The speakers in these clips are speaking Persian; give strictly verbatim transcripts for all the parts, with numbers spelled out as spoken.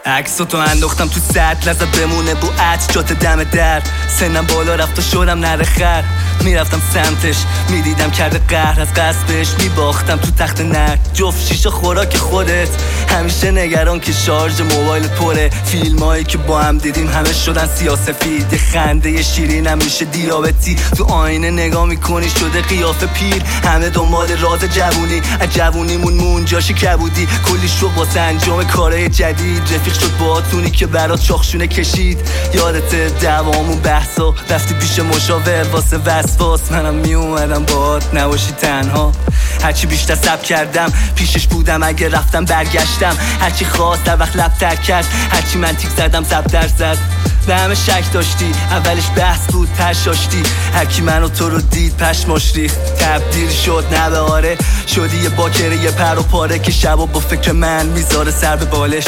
عکسو تو انداختم تو سطل لذت بمونه بو عطر جات دم در. سنم بالا رفت و شدم نره خر، میرفتم سمتش میدیدم کرده قهر، از قصبش میباختم تو تخت نر. جفت شیشه خوراک خودت، همیشه نگران که شارژ موبایلت پره. فیلمایی که با هم دیدیم همه شدن سیاسفید، یه خنده شیرینم میشه دیابتی. تو آینه نگاه میکنی شده قیافه پیر، همه دنبال راز جوونی، از جوونیمون مون جاشی کبودی. کلی شوق واسه انجام کارهای جدید، رفیق شد باهاتونی که برات شاخشونه کشید. یادت دوامون بحثا رفتی پیش مشاور واسه وسواس، منم میومدم باهات نباشی تنها. هرچی بیشتر صبر کردم پیشش بودم، اگه رفتم برگشتم. هرچی خواست در وقت لب تر کرد، هرچی من تیک زدم صد درصد. به همه شک داشتی، اولش بحث بود تشاشتی. هرکی منو تو رو دید پشماش ریخت، تبدیل شد نه به آره. شدی یه باکره یه پر و پاره که شبا با فکر من میذاره سر به بالش.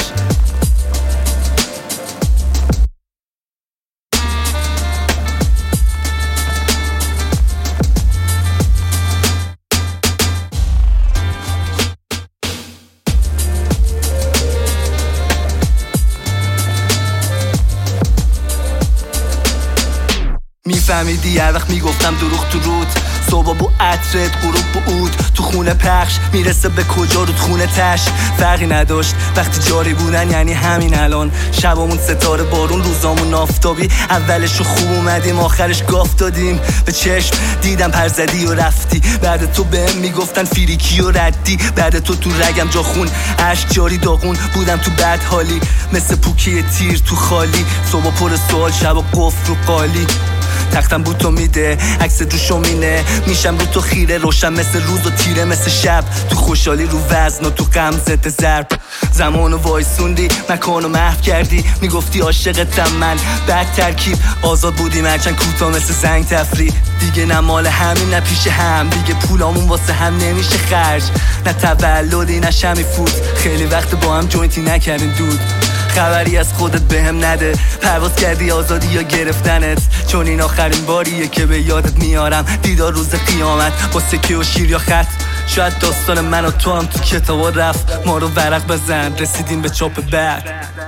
میفهمیدی هر وقت میگفتم دروغ تو رود، صبح بو عطرت غروب بو عود. تو خونه پخش میرسه به کجا رود خونه تش، فرقی نداشت وقتی جاری بودن یعنی همین الان. شبامون ستاره بارون روزامون آفتابی، اولشو خوب اومدیم آخرش گاف دادیم. به چشم دیدم پر زدی و رفتی، بعد تو بهم میگفتن فیریکی و ردی. بعد تو تو رگم جا خون عشق جاری داغون، بودم تو بد حالی مثل پوکی تیر تو خالی. صبح پر سوال شب قفل رو قالی، تختم بود تو میده عکس رو شومینه. میشم رو تو خیره روشن مثل روز و تیره مثل شب. تو خوشحالی رو وزن و تو غم ضد ضرب. زمانو وایسوندی مکانو محو کردی، میگفتی عاشقتم من بد ترکیب. آزاد بودیم هرچند کوتاه مثل زنگ تفریح. دیگه نه مال همین نه پیش هم، دیگه پولامون واسه هم نمیشه خرج. نه تولدی نه شمی فوت، خیلی وقت با هم جوینتی نکردیم دود. خبری از خودت بهم نده، پرواز کردی آزادی یا گرفتنت. چون این آخرین باریه که به یادت میارم، دیدار روز قیامت با سکه و شیر یا خط. شاید داستان من و تو هم تو کتابا رفت، ما رو ورق بزن رسیدیم به چاپ بعد.